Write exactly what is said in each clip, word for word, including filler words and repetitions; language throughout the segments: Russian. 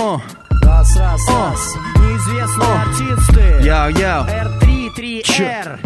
О. Раз, раз, О. раз. Неизвестные О. артисты. Яу-яу. эр три три эр.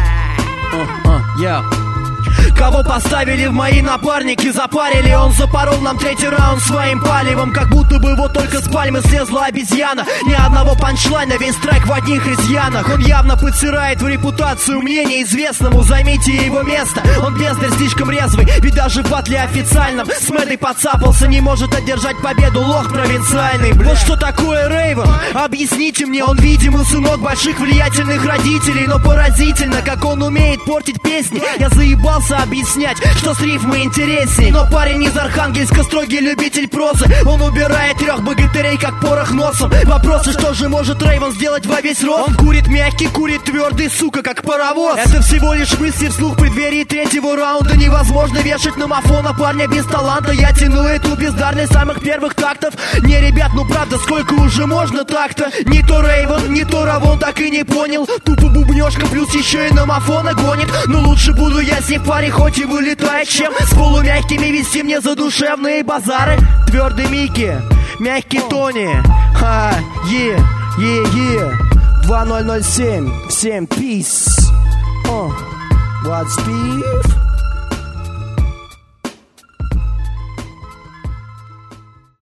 Яу. Кого поставили в мои напарники, запарили. Он запорол нам третий раунд своим палевом, как будто бы вот только с пальмы слезла обезьяна. Ни одного панчлайна, весь трек в одних изъянах. Он явно подсирает в репутацию мне неизвестному. Займите его место, он бездарь слишком резвый. Ведь даже в батле официальном с Мэдой подцапался, не может одержать победу лох провинциальный, бля. Вот что такое Рейвен? Объясните мне, он видимый сынок больших влиятельных родителей. Но поразительно, как он умеет портить песни. Я заебался объяснять, что с рифмой интересней. Но парень из Архангельска строгий любитель прозы. Он убирает трех богатырей как порох носом. Вопросы, что же может Рейвен сделать во весь рост? Он курит мягкий, курит твердый, сука, как паровоз. Это всего лишь мысли вслух в преддверии третьего раунда. Невозможно вешать на мафона парня без таланта. Я тяну эту бездарность самых первых тактов. Не, ребят, ну правда, сколько уже можно так-то? Не то Рейвен, не то Равон так и не понял. Тупо бубнёжка плюс еще и на мафона гонит. Но лучше буду я с ней в паре, хоть и вылетает, чем с полумягкими вести мне задушевные базары. Твердый Микки, мягкий Тони. Ха, е, е, е. два ноль ноль семь, всем peace. О, what's beef?